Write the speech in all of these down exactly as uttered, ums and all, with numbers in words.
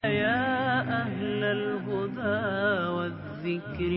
يا أهل الهدى والذكر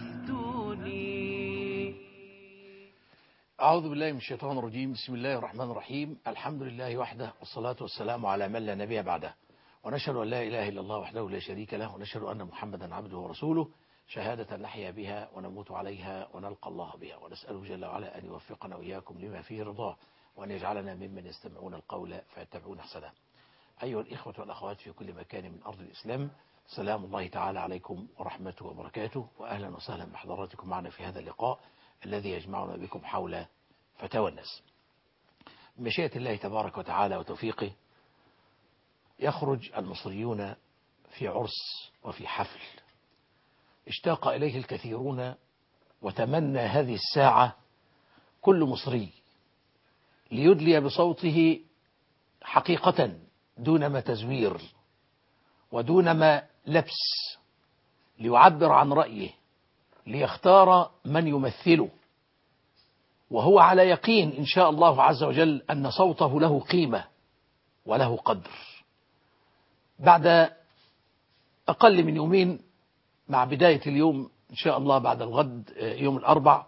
أفتوني. أعوذ بالله من الشيطان الرجيم. بسم الله الرحمن الرحيم. الحمد لله وحده، والصلاة والسلام على من لا نبي بعده، ونشهد أن لا إله إلا الله وحده لا شريك له، ونشهد أن محمدا عبده ورسوله، شهادة نحيا بها ونموت عليها ونلقى الله بها، ونسأله جل وعلا أن يوفقنا وإياكم لما فيه رضاه، وأن يجعلنا ممن يستمعون القول فيتبعون أحسنه. أيها الإخوة والأخوات في كل مكان من أرض الإسلام، سلام الله تعالى عليكم ورحمته وبركاته، وأهلا وسهلا بحضراتكم معنا في هذا اللقاء الذي يجمعنا بكم حول فتاوى الناس. بمشيئة الله تبارك وتعالى وتوفيقه يخرج المصريون في عرس وفي حفل اشتاق إليه الكثيرون، وتمنى هذه الساعة كل مصري ليدلي بصوته حقيقة دون ما تزوير ودون ما لبس، ليعبر عن رأيه، ليختار من يمثله، وهو على يقين إن شاء الله عز وجل أن صوته له قيمة وله قدر. بعد أقل من يومين مع بداية اليوم إن شاء الله بعد الغد يوم الأربع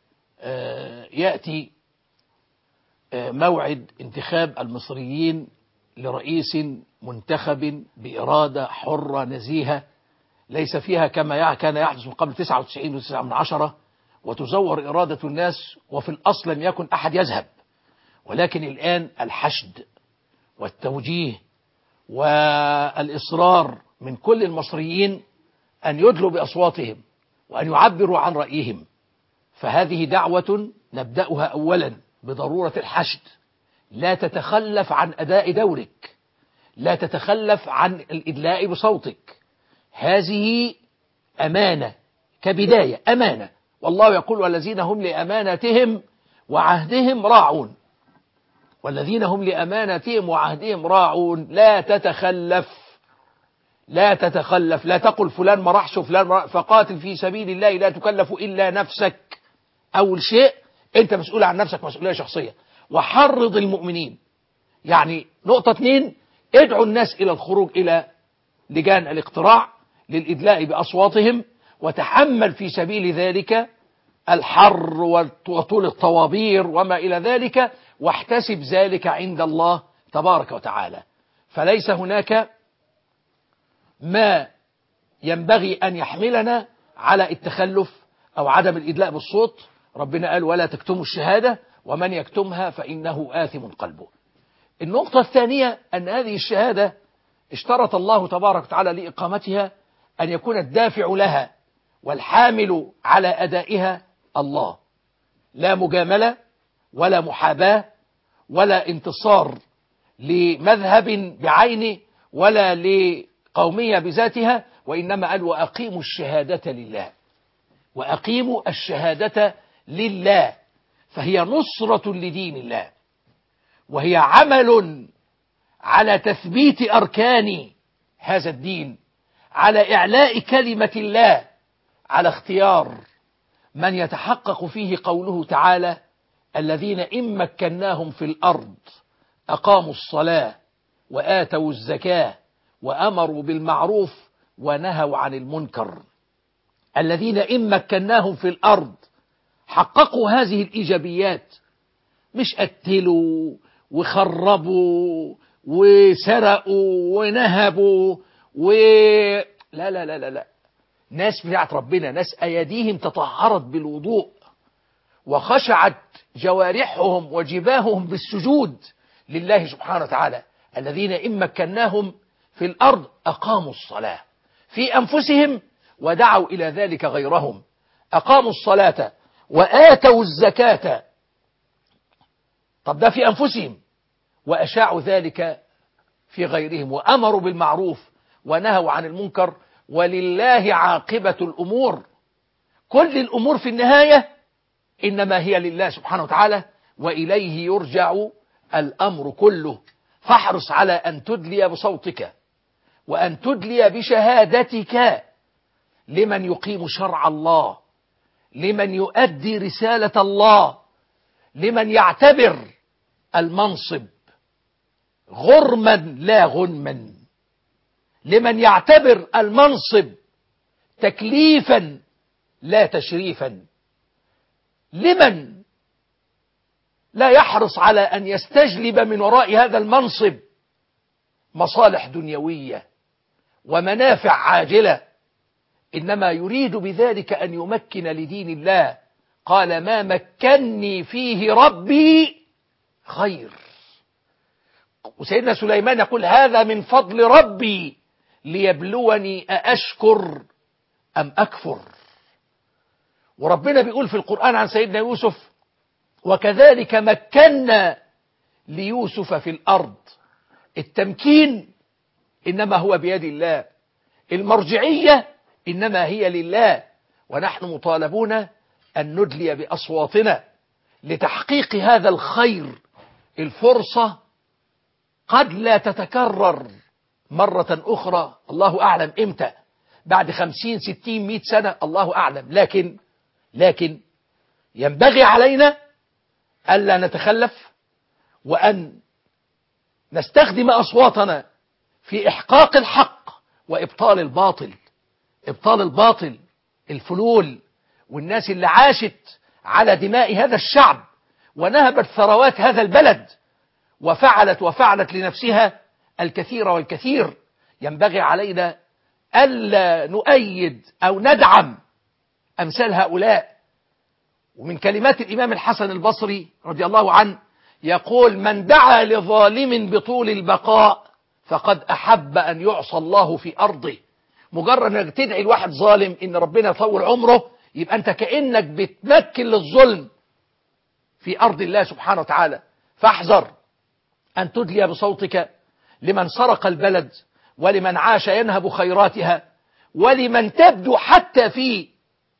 يأتي موعد انتخاب المصريين لرئيس منتخب بإرادة حرة نزيهة ليس فيها كما كان يحدث من قبل تسعة وتسعين فاصلة تسعة من عشرة وتزور إرادة الناس، وفي الأصل لم يكن أحد يذهب، ولكن الآن الحشد والتوجيه والإصرار من كل المصريين أن يدلوا بأصواتهم وأن يعبروا عن رأيهم. فهذه دعوة نبدأها أولا بضرورة الحشد، لا تتخلف عن أداء دورك، لا تتخلف عن الإدلاء بصوتك، هذه أمانة كبداية، أمانة، والله يقول والذين هم لأماناتهم وعهدهم راعون، والذين هم لأماناتهم وعهدهم راعون. لا تتخلف، لا تتخلف، لا تقل فلان ما راحش وفلان ما راح، فقاتل في سبيل الله لا تكلف إلا نفسك. أول شيء أنت مسؤول عن نفسك مسؤولية شخصية، وحرض المؤمنين. يعني نقطة اثنين، ادعوا الناس إلى الخروج إلى لجان الاقتراع للإدلاء بأصواتهم، وتحمل في سبيل ذلك الحر وطول الطوابير وما إلى ذلك، واحتسب ذلك عند الله تبارك وتعالى. فليس هناك ما ينبغي أن يحملنا على التخلف أو عدم الإدلاء بالصوت. ربنا قال ولا تكتموا الشهادة ومن يكتمها فإنه آثم قلبه. النقطة الثانية أن هذه الشهادة اشترط الله تبارك وتعالى لإقامتها أن يكون الدافع لها والحامل على أدائها الله، لا مجاملة ولا محاباة ولا انتصار لمذهب بعينه ولا لقومية بذاتها، وإنما قال وأقيموا الشهادة لله، وأقيموا الشهادة لله، فهي نصرة لدين الله، وهي عمل على تثبيت أركان هذا الدين، على إعلاء كلمة الله، على اختيار من يتحقق فيه قوله تعالى الذين إن مكناهم في الأرض أقاموا الصلاة وآتوا الزكاة وأمروا بالمعروف ونهوا عن المنكر. الذين إن مكناهم في الأرض حققوا هذه الإيجابيات، مش قتلوا وخربوا وسرقوا ونهبوا و لا لا لا لا لا ناس بتاعت ربنا، ناس أيديهم تطهرت بالوضوء وخشعت جوارحهم وجباههم بالسجود لله سبحانه وتعالى. الذين إن مكناهم في الأرض أقاموا الصلاة في أنفسهم ودعوا إلى ذلك غيرهم، أقاموا الصلاة وآتوا الزكاة. طب ده في أنفسهم، وأشاعوا ذلك في غيرهم، وأمروا بالمعروف ونهوا عن المنكر، ولله عاقبة الأمور. كل الأمور في النهاية إنما هي لله سبحانه وتعالى، وإليه يرجع الأمر كله. فاحرص على أن تدلي بصوتك وأن تدلي بشهادتك لمن يقيم شرع الله، لمن يؤدي رسالة الله، لمن يعتبر المنصب غرما لا غنما، لمن يعتبر المنصب تكليفا لا تشريفا، لمن لا يحرص على أن يستجلب من وراء هذا المنصب مصالح دنيوية ومنافع عاجلة، إنما يريد بذلك أن يمكن لدين الله. قال ما مكني فيه ربي خير. وسيدنا سليمان يقول هذا من فضل ربي ليبلوني أأشكر أم أكفر. وربنا بيقول في القرآن عن سيدنا يوسف وكذلك مكنا ليوسف في الأرض. التمكين إنما هو بيد الله، المرجعية إنما هي لله، ونحن مطالبون أن ندلي بأصواتنا لتحقيق هذا الخير. الفرصة قد لا تتكرر مرة أخرى، الله أعلم إمتى، بعد خمسين ستين مئة سنة الله أعلم، لكن لكن ينبغي علينا ألا نتخلف وأن نستخدم أصواتنا في إحقاق الحق وإبطال الباطل. إبطال الباطل، الفلول والناس اللي عاشت على دماء هذا الشعب ونهبت ثروات هذا البلد وفعلت وفعلت لنفسها الكثير والكثير. ينبغي علينا ألا نؤيد أو ندعم أمثال هؤلاء. ومن كلمات الإمام الحسن البصري رضي الله عنه يقول من دعا لظالم بطول البقاء فقد أحب أن يعصى الله في أرضه. مجرد أنك تدعي الواحد ظالم إن ربنا يطول عمره، يبقى أنت كأنك بتمكن للظلم في أرض الله سبحانه وتعالى. فاحذر أن تدلي بصوتك لمن سرق البلد ولمن عاش ينهب خيراتها ولمن تبدو حتى في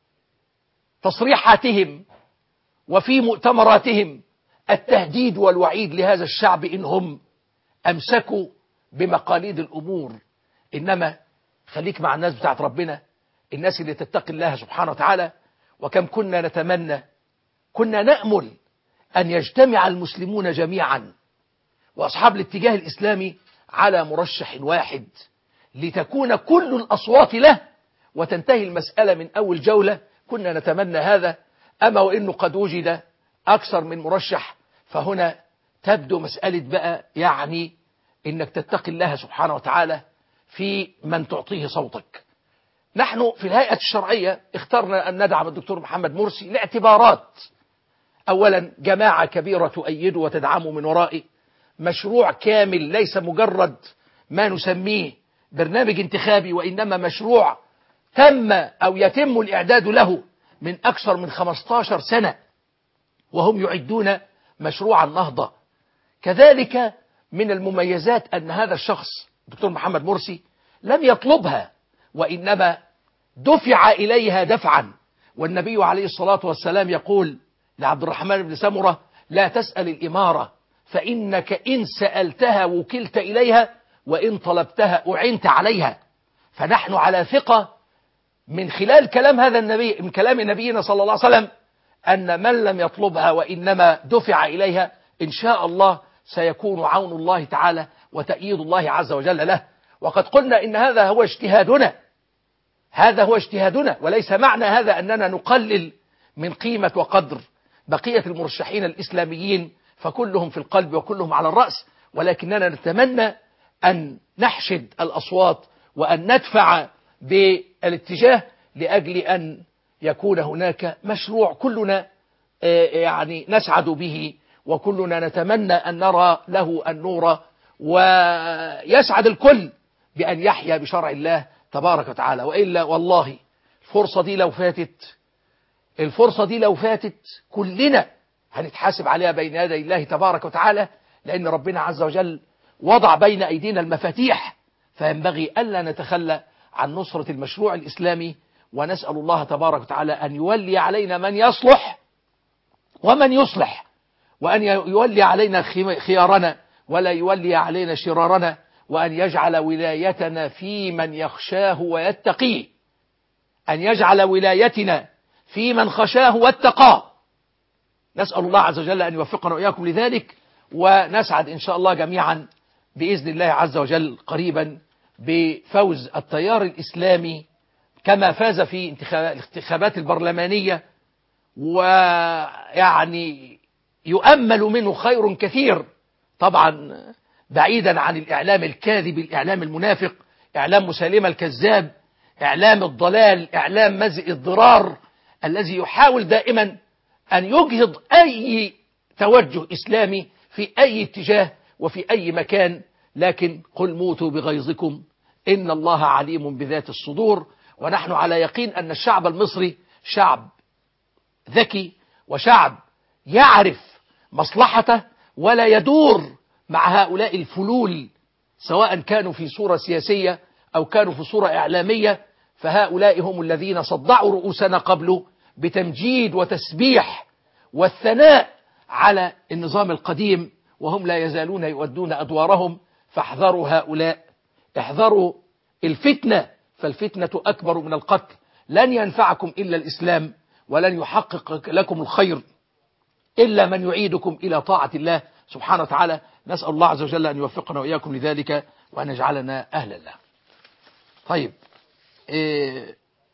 تصريحاتهم وفي مؤتمراتهم التهديد والوعيد لهذا الشعب إنهم أمسكوا بمقاليد الأمور. إنما خليك مع الناس بتاعت ربنا، الناس اللي تتقي الله سبحانه وتعالى. وكم كنا نتمنى، كنا نأمل أن يجتمع المسلمون جميعا وأصحاب الاتجاه الإسلامي على مرشح واحد لتكون كل الأصوات له وتنتهي المسألة من أول جولة. كنا نتمنى هذا، أما وإنه قد وجد أكثر من مرشح، فهنا تبدو مسألة بقى يعني إنك تتقي الله سبحانه وتعالى في من تعطيه صوتك. نحن في الهيئة الشرعية اخترنا أن ندعم الدكتور محمد مرسي لاعتبارات. أولا جماعة كبيرة تؤيده وتدعمه من ورائه، مشروع كامل ليس مجرد ما نسميه برنامج انتخابي، وإنما مشروع تم أو يتم الإعداد له من أكثر من خمسة عشر سنة، وهم يعدون مشروع النهضة. كذلك من المميزات أن هذا الشخص الدكتور محمد مرسي لم يطلبها، وإنما دفع إليها دفعا. والنبي عليه الصلاة والسلام يقول لعبد الرحمن بن سمرة لا تسأل الإمارة فإنك إن سألتها وكلت إليها وإن طلبتها أعنت عليها. فنحن على ثقة من خلال كلام هذا النبي، من كلام نبينا صلى الله عليه وسلم، أن من لم يطلبها وإنما دفع إليها إن شاء الله سيكون عون الله تعالى وتأييد الله عز وجل له. وقد قلنا إن هذا هو اجتهادنا، هذا هو اجتهادنا، وليس معنى هذا أننا نقلل من قيمة وقدر بقية المرشحين الإسلاميين، فكلهم في القلب وكلهم على الرأس، ولكننا نتمنى أن نحشد الأصوات وأن ندفع بالاتجاه لأجل أن يكون هناك مشروع كلنا يعني نسعد به، وكلنا نتمنى أن نرى له النور، ويسعد الكل بأن يحيا بشرع الله تبارك وتعالى. وإلا والله الفرصة دي لو فاتت الفرصة دي لو فاتت كلنا هنتحاسب عليها بين يدي الله تبارك وتعالى، لأن ربنا عز وجل وضع بين أيدينا المفاتيح، فينبغي ألا نتخلى عن نصرة المشروع الإسلامي. ونسأل الله تبارك وتعالى أن يولي علينا من يصلح ومن يصلح، وأن يولي علينا خيارنا ولا يولي علينا شرارنا، وأن يجعل ولايتنا في من يخشاه ويتقيه، أن يجعل ولايتنا في من خشاه واتقاه. نسأل الله عز وجل أن يوفقنا وإياكم لذلك، ونسعد إن شاء الله جميعا بإذن الله عز وجل قريبا بفوز التيار الإسلامي كما فاز في الانتخابات البرلمانية، ويعني يؤمل منه خير كثير، طبعا بعيدا عن الإعلام الكاذب، الإعلام المنافق، إعلام مسالمة الكذاب، إعلام الضلال، إعلام مزق الضرار الذي يحاول دائما أن يجهض أي توجه إسلامي في أي اتجاه وفي أي مكان. لكن قل موتوا بغيظكم إن الله عليم بذات الصدور. ونحن على يقين أن الشعب المصري شعب ذكي وشعب يعرف مصلحته ولا يدور مع هؤلاء الفلول، سواء كانوا في صورة سياسية أو كانوا في صورة إعلامية. فهؤلاء هم الذين صدعوا رؤوسنا قبله بتمجيد وتسبيح والثناء على النظام القديم، وهم لا يزالون يؤدون أدوارهم. فاحذروا هؤلاء، احذروا الفتنة، فالفتنة أكبر من القتل. لن ينفعكم إلا الإسلام، ولن يحقق لكم الخير إلا من يعيدكم إلى طاعة الله سبحانه وتعالى. نسأل الله عز وجل أن يوفقنا وإياكم لذلك وأن يجعلنا أهلا له. طيب، إيه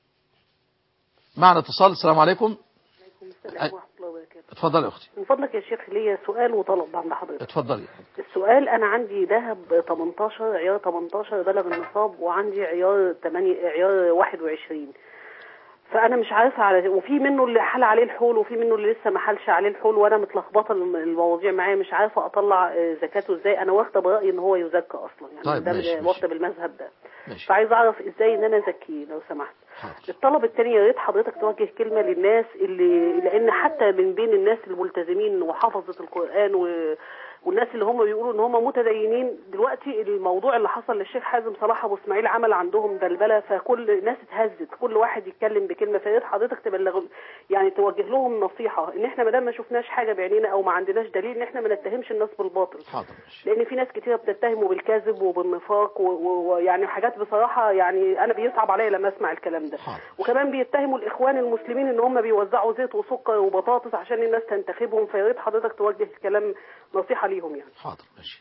معنا اتصال. السلام عليكم. عليكم السلام ورحمة الله وبركاته. اتفضلي يا أختي. من فضلك يا شيخ ليا سؤال وطلب عند حضرتك. اتفضلي. السؤال، أنا عندي ذهب تمنتاشر عيار تمنتاشر بلغ النصاب، وعندي عيار تمانية عيار واحد وعشرين، فأنا مش عارفة على، وفي منه اللي حل عليه الحول وفي منه اللي لسه ما حلش عليه الحول، وأنا متلخبطة المواضيع معايا، مش عارفة أطلع زكاته إزاي. أنا واخدة برأيي إن هو يزكى أصلا، يعني طيب ده واخدة بالمذهب ده. ماشي. فعايز أعرف إزاي إن أنا أزكيه لو سمحت. حاضر. الطلب الثاني، يا ريت حضرتك توجه كلمة للناس اللي، لأن حتى من بين الناس الملتزمين وحفظة القرآن و... والناس اللي هم بيقولوا ان هم متدينين، دلوقتي الموضوع اللي حصل للشيخ حازم صلاح ابو اسماعيل عمل عندهم بلبله، فكل الناس اتهزت، كل واحد يتكلم بكلمه. فيا ريت حضرتك تبلغ، يعني توجه لهم نصيحه، ان احنا ما دام ما شفناش حاجه بعينينا او ما عندناش دليل، ان احنا ما نتهمش الناس بالباطل. حاضر. لان في ناس كتير بتتهموا بالكذب وبالنفاق ويعني حاجات بصراحه، يعني انا بيصعب عليا لما اسمع الكلام ده. حاضر. وكمان بيتهموا الاخوان المسلمين ان هم بيوزعوا زيت وسكر وبطاطس عشان الناس تنتخبهم. فيا ريت حضرتك توجه الكلام نصيحه ليهم يعني. حاضر. ماشي.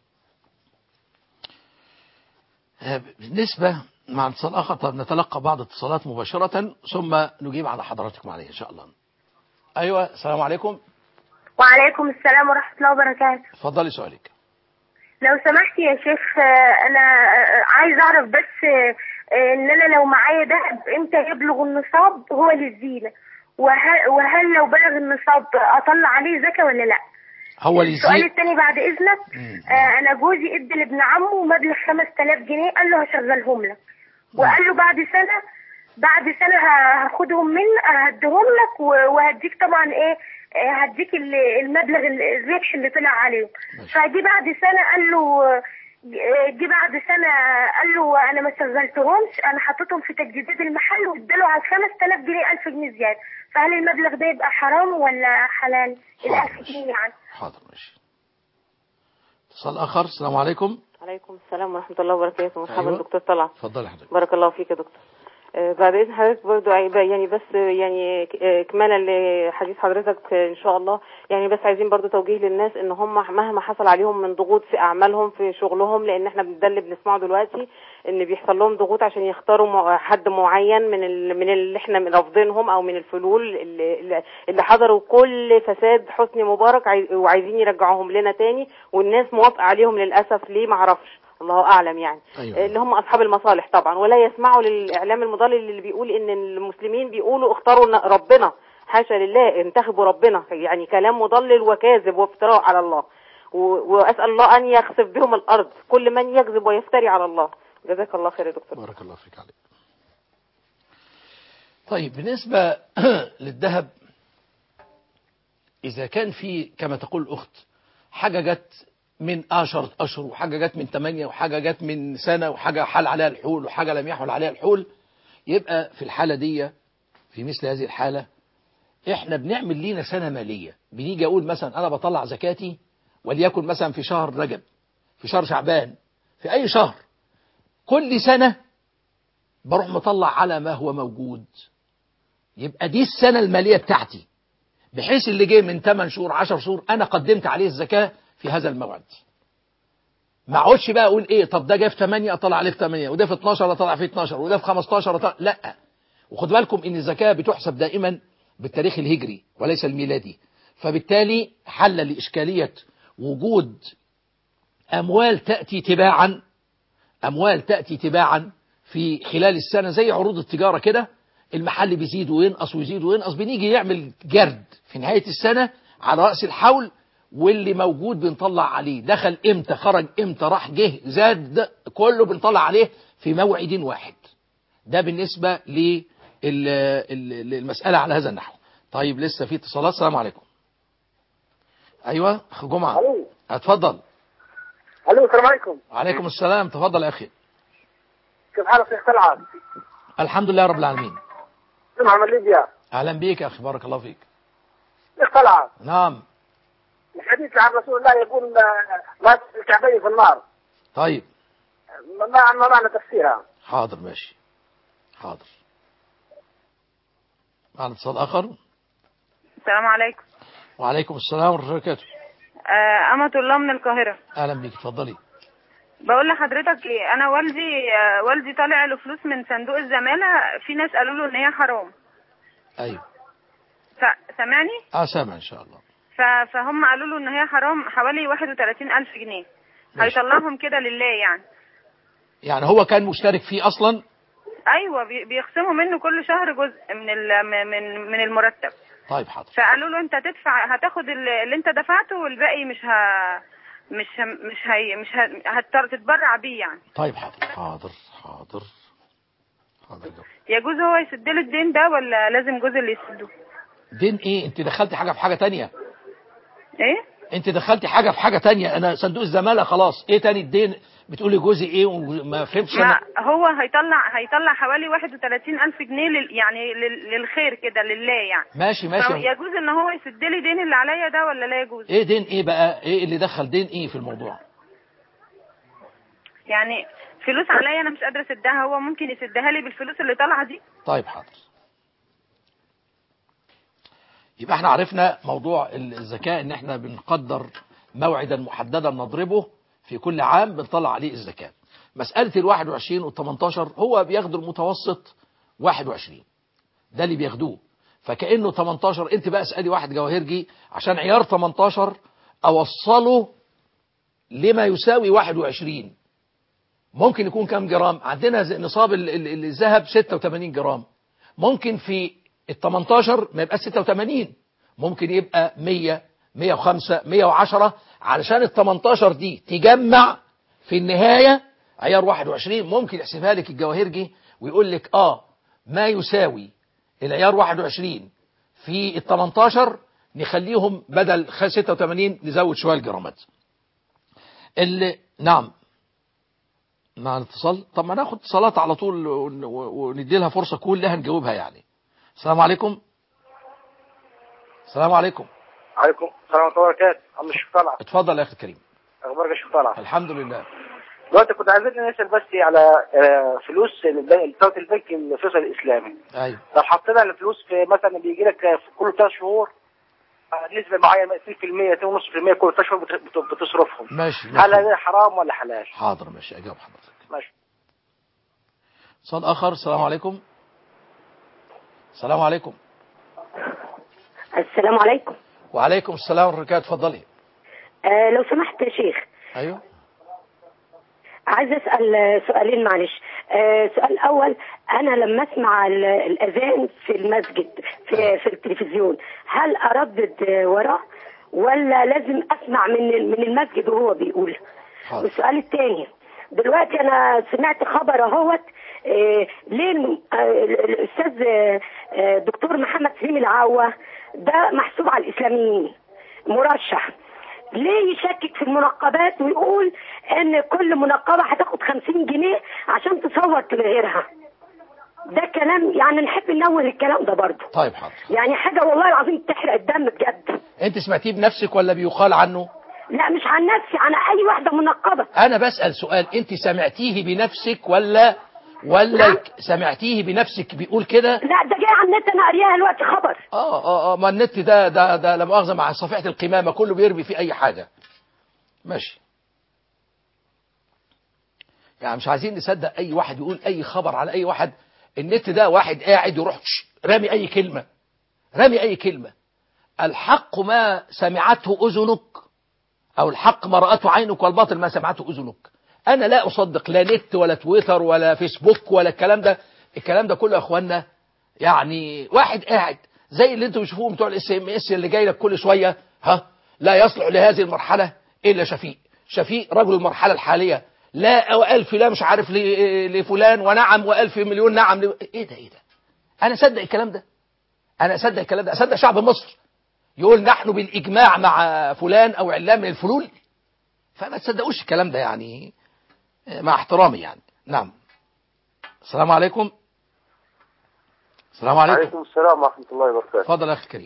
بالنسبة مع اتصال آخر، طب نتلقى بعض اتصالات مباشرة ثم نجيب على حضراتكم عليه إن شاء الله. أيوة، السلام عليكم. وعليكم السلام ورحمة الله وبركاته. اتفضلي سؤالك. لو سمحت يا شيخ، أنا عايز أعرف بس إن أنا لو معايا دهب إمتى يبلغ النصاب هو للزينة، وهل, وهل لو بلغ النصاب أطلع عليه زكاة ولا لأ؟ هو للزينة. السؤال الثاني بعد إذنك، آه أنا جوزي ادى لابن عمه مبلغ خمس تلاف جنيه، قال له هشغلهم لك، وقال له بعد سنة بعد سنة هاخدهم منك هديهم لك وهديك طبعا إيه هديك المبلغ الربح اللي طلع عليهم. فجي بعد سنة قال له جي بعد سنة قال له أنا ما شغلتهمش، أنا حطيتهم في تجديدات المحل واداله على خمس تلاف جنيه ألف جنيه زيادة، فهل المبلغ ده يبقى حرام ولا حلال؟ الألف جنيه يعني. حاضر. ماشي. اتصال آخر. السلام عليكم. عليكم السلام ورحمة الله وبركاته. مرحبا. أيوة. دكتور طلعت. اتفضلي حضرتك. بارك الله فيك يا دكتور. آه بعد إذن حضرتك برضو يعني بس يعني كمالا لحديث حضرتك إن شاء الله، يعني بس عايزين برضو توجيه للناس إن هم مهما حصل عليهم من ضغوط في أعمالهم في شغلهم، لأن احنا ده اللي بنسمعه دلوقتي إن بيحصل لهم ضغوط عشان يختاروا حد معين من ال من اللي احنا رافضينهم أو من الفلول اللي, اللي حضروا كل فساد حسني مبارك وعايزين يرجعوهم لنا تاني، والناس موافقة عليهم للأسف. ليه معرفش، الله أعلم يعني. أيوة. اللي هم أصحاب المصالح طبعا، ولا يسمعوا للإعلام المضلل اللي بيقول إن المسلمين بيقولوا اختاروا ربنا. حاشا لله، انتخبوا ربنا، يعني كلام مضلل وكاذب وافتراء على الله، وأسأل الله أن يخسف بهم الأرض كل من يكذب ويفتري على الله. جزاك الله خير يا دكتور. بارك الله فيك عليك. طيب، بالنسبة للذهب، إذا كان في كما تقول الأخت حاجة جت من عشرة أشهر وحاجة جت من ثمانية وحاجة جت من سنة وحاجة حل عليها الحول وحاجة لم يحل عليها الحول، يبقى في الحالة دي، في مثل هذه الحالة، احنا بنعمل لينا سنة مالية. بنيجي أقول مثلا أنا بطلع زكاتي وليكن مثلا في شهر رجب، في شهر شعبان، في أي شهر، كل سنة بروح مطلع على ما هو موجود. يبقى دي السنة المالية بتاعتي، بحيث اللي جاي من ثمانية شهور عشر شهور أنا قدمت عليه الزكاة في هذا الموعد. ما اقعدش بقى اقول ايه طب ده جاي في ثمانية اطلع عليه في ثمانية، وده في اتناشر اطلع فيه اتناشر، وده في خمستاشر اطلع، لا. وخد بالكم ان الزكاة بتحسب دائما بالتاريخ الهجري وليس الميلادي، فبالتالي حل لإشكالية وجود أموال تأتي تباعا، أموال تأتي تباعا في خلال السنة زي عروض التجارة كده، المحل بيزيد وينقص ويزيد وينقص، بنيجي يعمل جرد في نهاية السنة على رأس الحول، واللي موجود بنطلع عليه دخل امتى خرج امتى راح جه زاد، كله بنطلع عليه في موعد واحد. ده بالنسبة للمسألة على هذا النحو. طيب لسه في اتصالات. السلام عليكم. ايوه اخ جمعة. الو. اتفضل. الو السلام عليكم. وعليكم السلام. تفضل يا اخي. كيف حالك شيخ طلعت؟ الحمد لله رب العالمين. محمد ليبيا. اهلا بيك يا اخي، بارك الله فيك. شيخ طلعت. نعم. الحديث عن رسول الله يقول ما الكعبين في النار. طيب ما ما معنى تفسيرها؟ حاضر ماشي حاضر. معنا اتصال اخر. السلام عليكم. وعليكم السلام ورحمة الله وبركاته. آه أمة الله من القاهرة. اهلا بيك اتفضلي. بقول لحضرتك ايه، انا والدي آه والدي طالع له فلوس من صندوق الزمالة، في ناس قالوا له ان هي حرام. ايوه. سامعني؟ اه سامع ان شاء الله. فهم قالوا له ان هي حرام حوالي واحد وثلاثين ألف جنيه. ماشي. هيطلعهم كده لله يعني. يعني هو كان مشترك فيه اصلا؟ ايوه بيخصموا منه كل شهر جزء من من من المرتب. طيب حاضر. فقالوا له انت تدفع، هتاخد اللي انت دفعته والباقي مش ه مش ه... مش هي مش ه... هتتبرع بيه يعني. طيب حاضر حاضر حاضر حاضر. يجوز هو يسد له الدين ده ولا لازم جوز اللي يسده؟ دين ايه؟ انت دخلتي حاجه في حاجه تانية. ايه؟ انت دخلتي حاجه في حاجه تانية. انا صندوق الزماله خلاص، ايه تاني الدين؟ بتقولي جوزي ايه وما فهمتش ما أنا. هو هيطلع هيطلع حوالي واحد وثلاثين ألف جنيه لل... يعني لل... للخير كده لله يعني. ماشي ماشي. يجوز ان هو يسد لي دين اللي عليا ده ولا لا يجوز؟ ايه دين ايه بقى؟ ايه اللي دخل دين ايه في الموضوع؟ يعني فلوس عليا انا مش قادره اسدها، هو ممكن يسدها لي بالفلوس اللي طالعه دي؟ طيب حاضر. يبقى احنا عرفنا موضوع الزكاة، ان احنا بنقدر موعدا محددا نضربه في كل عام بنطلع عليه الزكاة. مسألة الواحد وعشرين والتمنتاشر هو بياخدوا المتوسط واحد وعشرين، ده اللي بياخدوه، فكأنه تمنتاشر. انت بقى اسألي واحد جواهرجي عشان عيار تمنتاشر اوصله لما يساوي واحد وعشرين ممكن يكون كام جرام؟ عندنا نصاب الذهب ستة وثمانين جرام، ممكن في ال تمنتاشر ما يبقى ستة وثمانين، ممكن يبقى مية مية وخمسة مية وعشرة، علشان ال تمنتاشر دي تجمع في النهاية عيار واحد وعشرين. ممكن يحسبها لك الجواهرجي ويقول لك اه ما يساوي العيار واحد وعشرين في ال تمنتاشر نخليهم بدل ستة وثمانين نزود شوية الجرامات. اللي نعم مع الاتصال. طب ما ناخد اتصالات على طول وندي لها فرصة كلها نجاوبها يعني. السلام عليكم. السلام عليكم. عليكم السلام ورحمة الله وبركاته. عم الشيخ طلعت. اتفضل يا اخي الكريم. اخبارك يا شيخ طلعت؟ الحمد لله. دلوقتي كنت عايزين نسأل بس على فلوس بتاعت البنك الفيصل الاسلامي. ايوه. لو حطينا الفلوس في مثلا بيجي لك في كل ثلاث شهور نسبة معينة اثنين في المية اثنين ونص في المية كل ثلاث شهور بتصرفهم. ماشي. هل هذا حرام ولا حلال؟ حاضر ماشي اجاوب حضرتك. ماشي. صوت اخر. السلام عليكم. السلام عليكم. السلام عليكم. وعليكم السلام ورحمة الله. اتفضلي. آه لو سمحت يا شيخ. ايوه. عايز اسال سؤالين معلش. آه سؤال اول، انا لما اسمع الاذان في المسجد في في التلفزيون هل اردد وراه ولا لازم اسمع من من المسجد وهو بيقول؟ حاضر. والسؤال الثاني، دلوقتي انا سمعت خبر اهوت آه ليه آه الاستاذ آه دكتور محمد سليم العوة ده محسوب على الاسلاميين مرشح، ليه يشكك في المنقبات ويقول ان كل منقبة هتاخد خمسين جنيه عشان تصوت لغيرها؟ ده كلام يعني نحب ننوه الكلام ده برضه. طيب حاضر. يعني حاجة والله العظيم تحرق الدم بجد. انت سمعتيه بنفسك ولا بيقال عنه؟ لا مش عن نفسي، عن اي واحدة منقبة. انا بسأل سؤال، انت سمعتيه بنفسك ولا ولا نعم. سمعتيه بنفسك بيقول كده؟ لا ده جاي على النت انا قاريها دلوقتي خبر. اه اه اه ما النت ده ده ده لا مؤاخذة مع صفيحة القمامة كله بيرمي فيه اي حاجة. ماشي. يعني مش عايزين نصدق أي واحد يقول أي خبر على أي واحد. النت ده واحد قاعد يروح رامي أي كلمة، رامي أي كلمة. الحق ما سمعته أذنك، أو الحق ما رأته عينك، والباطل ما سمعته أذنك. أنا لا أصدق لا نت ولا تويتر ولا فيسبوك ولا الكلام ده. الكلام ده كله يا أخوانا يعني واحد قاعد زي اللي انتم بتشوفوهم بتوع الاس ام اس اللي جاي لك كل شويه، ها لا يصلح لهذه المرحله الا شفيق. شفيق رجل المرحله الحاليه، لا والف لا مش عارف لفلان ونعم والف مليون نعم ل... ايه ده ايه ده؟ انا اصدق الكلام ده؟ انا اصدق الكلام ده؟ اصدق شعب مصر يقول نحن بالاجماع مع فلان او علان من الفلول؟ فما تصدقوش الكلام ده يعني، مع احترامي يعني. نعم. السلام عليكم. السلام عليكم. عليكم السلام ورحمة الله وبركاته. تفضل يا أخي الكريم.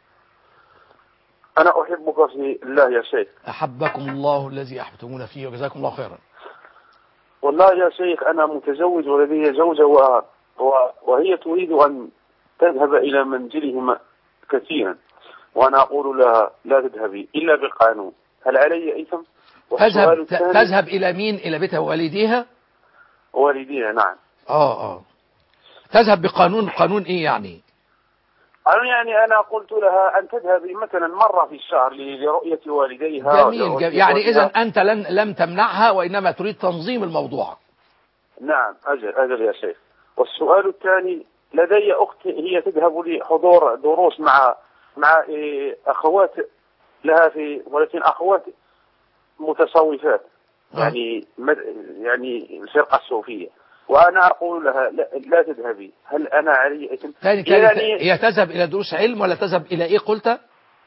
أنا أحبك في الله يا شيخ. أحبكم الله الذي أحببتمونا فيه وجزاكم الله خيرا. والله يا شيخ أنا متزوج ولدي زوجة و... و... وهي تريد أن تذهب إلى منزلهم كثيرا، وأنا أقول لها لا تذهبي إلا بالقانون. هل علي إثم؟ تذهب تذهب إلى مين؟ إلى بيتها ووالديها؟ والديها نعم. آه آه تذهب بقانون. قانون إيه يعني؟ قانون يعني أنا قلت لها أن تذهبي مثلا مرة في الشهر لرؤية والديها. جميل, جميل. يعني إذا أنت لن لم تمنعها وإنما تريد تنظيم الموضوع. نعم أجل أجل يا شيخ. والسؤال الثاني، لدي أخت هي تذهب لحضور دروس مع مع أخوات لها في، ولكن أخوات متصوفات يعني مد... يعني الفرقة الصوفية، وأنا أقول لها لا, لا تذهبي. هل أنا علي إثم؟ ثاني يعني هي تذهب إلى دروس علم ولا تذهب إلى إيه قلت؟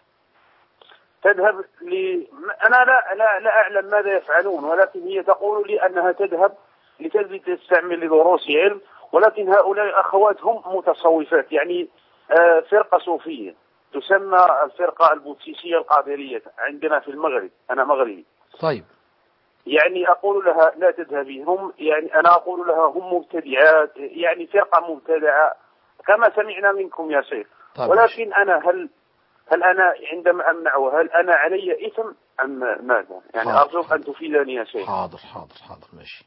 تذهب ل... أنا لا لا لا أعلم ماذا يفعلون، ولكن هي تقول لي أنها تذهب لتذهب تستعمل لدروس علم، ولكن هؤلاء أخوات هم متصوفات يعني آه فرقة صوفية تسمى الفرقة البوتسيسية القادرية عندنا في المغرب. أنا مغربي. طيب. يعني أقول لها لا تذهبي. هم يعني أنا أقول لها هم مبتدعات، يعني فرقة مبتدعة كما سمعنا منكم يا شيخ. طيب. ولكن أنا هل هل أنا عندما أمنعه هل أنا علي إثم أم ماذا؟ يعني حاضر. أرجوك أن تفيدني يا شيخ. حاضر حاضر حاضر ماشي.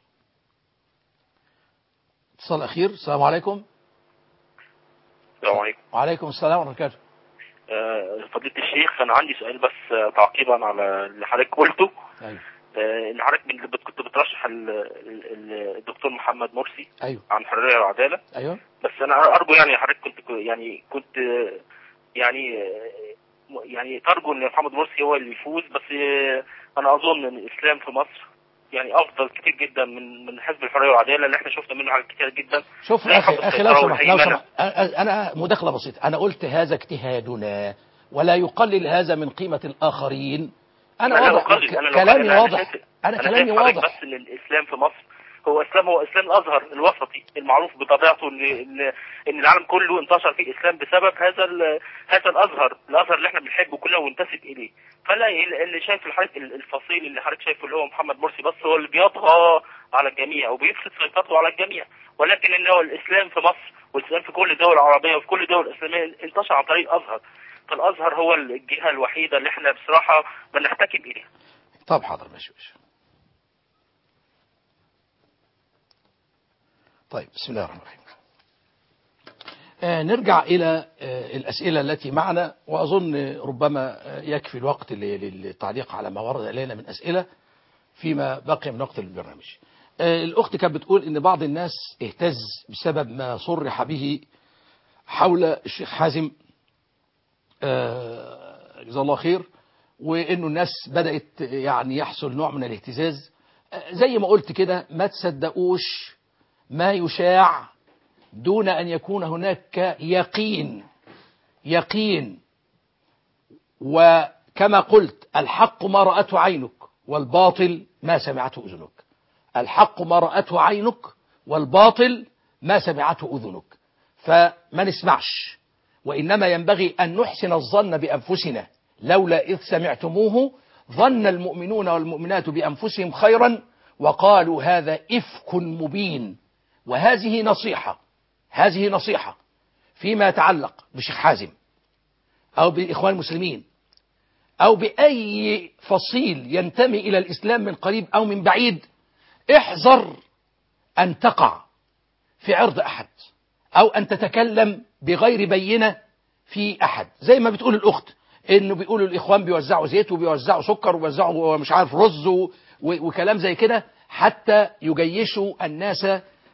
اتصال أخير. السلام عليكم. السلام عليكم. وعليكم السلام ورحمة الله وبركاته. أه فضيلة الشيخ أنا عندي سؤال بس تعقيبا على اللي حضرتك قلته. أيوه. ان حضرتك كنت بترشح الدكتور محمد مرسي. ايوه. عن حريه وعداله. ايوه. بس انا ارجو يعني حضرتك كنت يعني كنت يعني يعني ترجو ان محمد مرسي هو اللي يفوز، بس انا اظن ان الاسلام في مصر يعني افضل كتير جدا من من حزب الحريه والعداله اللي احنا شفنا منه حاجات كتير جدا. شوف اخي اخي لو سمحت لو سمحت انا مداخله بسيطه. انا قلت هذا اجتهادنا ولا يقلل هذا من قيمه الاخرين. انا أنا واضح أنا كلامي أنا واضح. أنا, أنا كلامي واضح. بس ان الاسلام في مصر هو اسلام هو اسلام الازهر الوسطي المعروف بطبيعته ان ان ان العالم كله انتشر فيه الاسلام بسبب هذا هذا الازهر الازهر اللي احنا بنحبه كلنا وننتسب اليه. فلا اللي شايف الحضرتك الفصيل اللي حضرتك شايفه اللي هو محمد مرسي بس هو اللي بيطغى على الجميع وبيفرض سيطرته على الجميع، ولكن ان هو الاسلام في مصر والاسلام في كل الدول العربيه وفي كل الدول الاسلاميه انتشر عن طريق الازهر. فالازهر هو الجهه الوحيده اللي احنا بصراحه بنحتكم اليها. طب حاضر ماشي ماشي. طيب بسم الله الرحمن الرحيم. آه نرجع إلى آه الأسئلة التي معنا، وأظن ربما آه يكفي الوقت للتعليق على ما ورد إلينا من أسئلة فيما بقي من وقت البرنامج. آه الأخت كانت بتقول إن بعض الناس اهتز بسبب ما صرح به حول الشيخ حازم آه جزاه الله خير، وإنه الناس بدأت يعني يحصل نوع من الاهتزاز. آه زي ما قلت كده، ما تصدقوش ما يشاع دون أن يكون هناك يقين. يقين. وكما قلت الحق ما رأته عينك والباطل ما سمعته أذنك. الحق ما رأته عينك والباطل ما سمعته أذنك. فما نسمعش، وإنما ينبغي أن نحسن الظن بأنفسنا. لولا إذ سمعتموه ظن المؤمنون والمؤمنات بأنفسهم خيرا وقالوا هذا إفك مبين. وهذه نصيحة، هذه نصيحة فيما يتعلق بشيخ حازم أو بالإخوان المسلمين أو بأي فصيل ينتمي إلى الإسلام من قريب أو من بعيد. احذر أن تقع في عرض أحد أو أن تتكلم بغير بينة في أحد. زي ما بتقول الأخت إنه بيقولوا الإخوان بيوزعوا زيت وبيوزعوا سكر وبيوزعوا مش عارف رز و... وكلام زي كده حتى يجيشوا الناس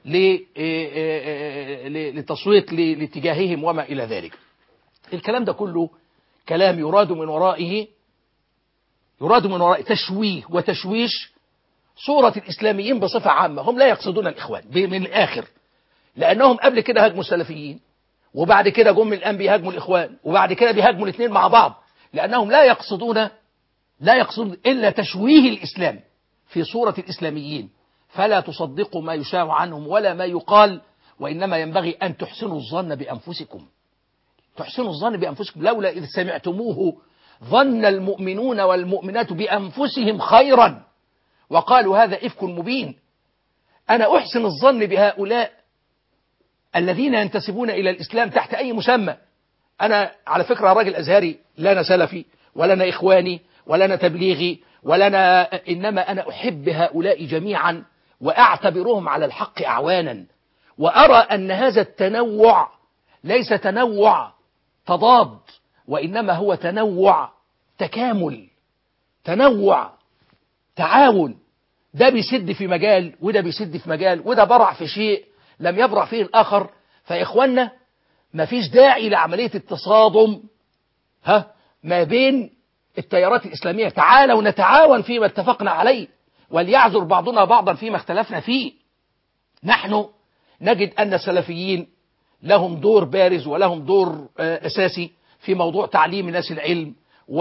للتصويت لاتجاههم وما إلى ذلك. الكلام ده كله كلام يراد من ورائه يراد من وراء تشويه وتشويش صورة الإسلاميين بصفة عامة. هم لا يقصدون الإخوان من الآخر، لأنهم قبل كده هاجموا السلفيين، وبعد كده جم الآن بيهاجموا الإخوان، وبعد كده بيهاجموا الاثنين مع بعض، لأنهم لا يقصدون لا يقصدون إلا تشويه الإسلام في صورة الإسلاميين. فلا تصدقوا ما يشاع عنهم ولا ما يقال، وإنما ينبغي أن تحسنوا الظن بأنفسكم. تحسنوا الظن بأنفسكم. لولا إذ سمعتموه ظن المؤمنون والمؤمنات بأنفسهم خيرا وقالوا هذا إفك مبين. أنا أحسن الظن بهؤلاء الذين ينتسبون إلى الإسلام تحت أي مسمى. أنا على فكرة راجل أزهري، لا أنا سلفي ولا أنا إخواني ولا أنا تبليغي ولا أنا، إنما أنا أحب هؤلاء جميعا وأعتبرهم على الحق أعوانا، وأرى أن هذا التنوع ليس تنوع تضاد، وإنما هو تنوع تكامل، تنوع تعاون. ده بيسد في مجال وده بيسد في مجال، وده برع في شيء لم يبرع فيه الآخر. فإخواننا ما فيش داعي لعملية التصادم ها ما بين التيارات الإسلامية. تعالوا نتعاون فيما اتفقنا عليه، وليعذر بعضنا بعضا فيما اختلفنا فيه. نحن نجد أن السلفيين لهم دور بارز ولهم دور أساسي في موضوع تعليم الناس العلم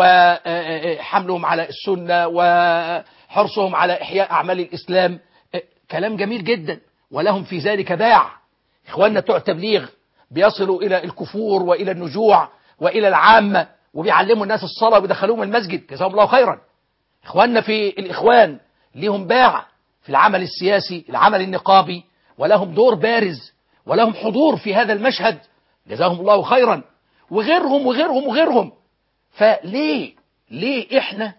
وحملهم على السنة وحرصهم على إحياء أعمال الإسلام. كلام جميل جدا، ولهم في ذلك باع. إخواننا بتوع التبليغ بيصلوا إلى الكفور وإلى النجوع وإلى العامة، وبيعلموا الناس الصلاة ويدخلوهم المسجد، جزاهم الله خيرا. إخواننا في الإخوان لهم باع في العمل السياسي، العمل النقابي، ولهم دور بارز ولهم حضور في هذا المشهد، جزاهم الله خيرا. وغيرهم وغيرهم وغيرهم. فليه ليه إحنا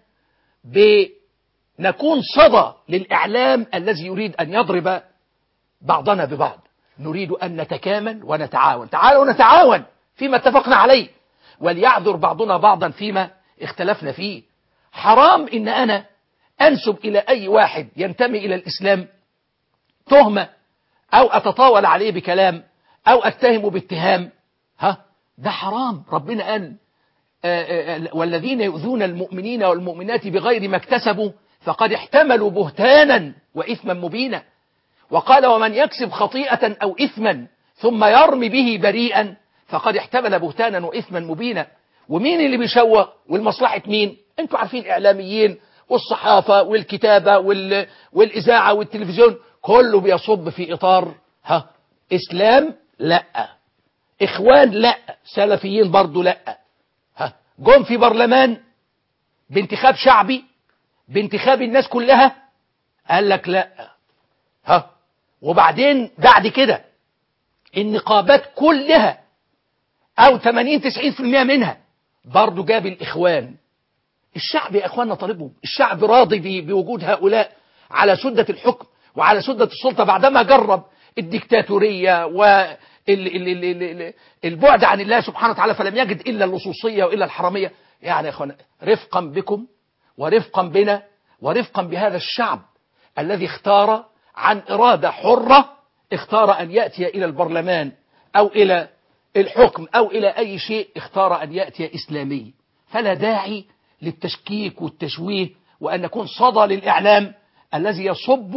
بنكون صدى للإعلام الذي يريد أن يضرب بعضنا ببعض؟ نريد أن نتكامل ونتعاون. تعالوا نتعاون فيما اتفقنا عليه، وليعذر بعضنا بعضا فيما اختلفنا فيه. حرام إن أنا أنسب إلى أي واحد ينتمي إلى الإسلام تهمة أو أتطاول عليه بكلام أو أتهمه باتهام. ها ده حرام. ربنا قال والذين يؤذون المؤمنين والمؤمنات بغير ما اكتسبوا فقد احتملوا بهتانا وإثما مبينا. وقال ومن يكسب خطيئة أو إثما ثم يرمي به بريئا فقد احتمل بهتانا وإثما مبينا. ومين اللي بيشوه والمصلحة مين؟ انتوا عارفين، إعلاميين والصحافة والكتابة وال... والإذاعة والتلفزيون، كله بيصب في إطار ها إسلام لا، إخوان لا، سلفيين برضو لا. ها جم في برلمان بانتخاب شعبي بانتخاب الناس كلها، قال لك لا. ها وبعدين بعد كده النقابات كلها أو ثمانين تسعين بالمئة منها برضو جاب الإخوان. الشعب يا إخواننا طالبهم، الشعب راضي بوجود هؤلاء على سدة الحكم وعلى سدة السلطة بعدما جرب الديكتاتورية والبعد عن الله سبحانه وتعالى فلم يجد إلا اللصوصية وإلا الحرامية. يعني يا إخوانا رفقا بكم ورفقا بنا ورفقا بهذا الشعب الذي اختار عن إرادة حرة، اختار أن يأتي إلى البرلمان أو إلى الحكم أو إلى أي شيء، اختار أن يأتي إسلامي. فلا داعي للتشكيك والتشويه وأن نكون صدى للإعلام الذي يصب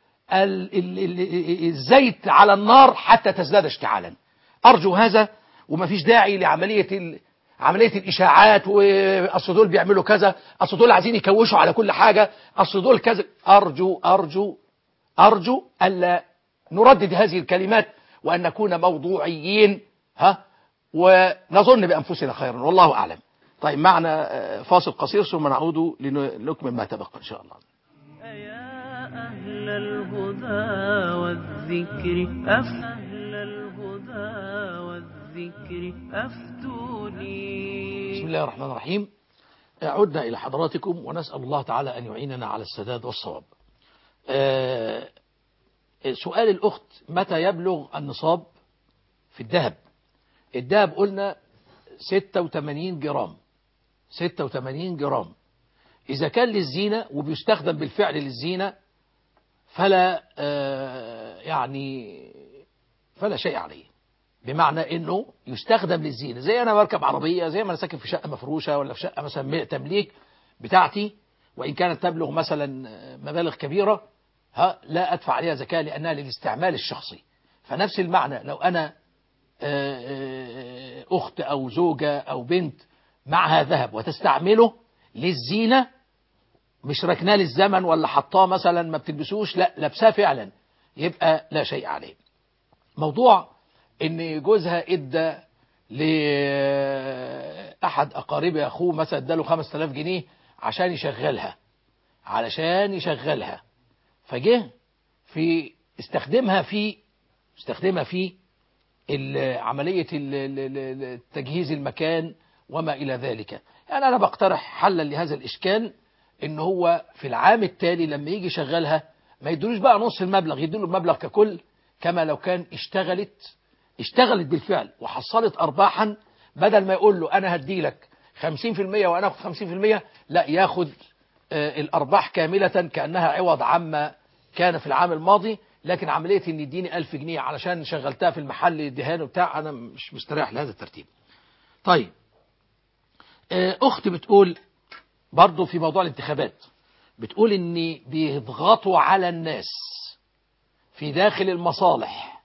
الزيت على النار حتى تزداد اشتعالا. أرجو هذا، وما فيش داعي لعملية عملية الإشاعات، وأصل دول بيعملوا كذا، أصل دول عايزين يكوشوا على كل حاجة، أصل دول كذا. أرجو أرجو أرجو ألا نردد هذه الكلمات وأن نكون موضوعيين ها ونظن بأنفسنا خيرا، والله أعلم. طيب معنا فاصل قصير ثم نعود لنكمل ما تبقى إن شاء الله. يا أهل الهدى والذكر أهل الهدى والذكر أفتوني. بسم الله الرحمن الرحيم. عدنا إلى حضراتكم ونسأل الله تعالى أن يعيننا على السداد والصواب. آه سؤال الأخت متى يبلغ النصاب في الذهب؟ الذهب قلنا ستة وثمانين جرام، ستة وثمانين جرام. إذا كان للزينة وبيستخدم بالفعل للزينة فلا آه يعني فلا شيء عليه، بمعنى انه يستخدم للزينة. زي انا بركب عربية، زي ما انا ساكن في شقة مفروشة ولا في شقة مثلا تمليك بتاعتي، وان كانت تبلغ مثلا مبالغ كبيرة، ها لا ادفع عليها زكاة لانها للاستعمال الشخصي. فنفس المعنى لو انا اخت او زوجة او بنت معها ذهب وتستعمله للزينة، مش ركناه للزمن ولا حطاه مثلا ما بتلبسوش، لا لابساه فعلا، يبقى لا شيء عليه. موضوع ان جوزها ادى لاحد اقاربه اخوه مثلا اداله خمسة آلاف جنيه عشان يشغلها علشان يشغلها فجه في استخدمها في استخدمها في عملية تجهيز المكان وما إلى ذلك. يعني أنا بقترح حلا لهذا الإشكال إن هو في العام التالي لما يجي يشغلها ما يدلوش بقى نص المبلغ، يدلوا المبلغ ككل، كما لو كان اشتغلت اشتغلت بالفعل وحصلت أرباحا، بدل ما يقول له أنا هدي لك خمسين في المية وأنا أخذ خمسين في المية، لا ياخد آه الأرباح كاملة كأنها عوض عما كان في العام الماضي. لكن عملية إن يديني ألف جنيه علشان شغلتها في المحل الدهان وبتاع، أنا مش مستريح لهذا الترتيب. طيب آه أخت بتقول برضو في موضوع الانتخابات، بتقول إن بيضغطوا على الناس في داخل المصالح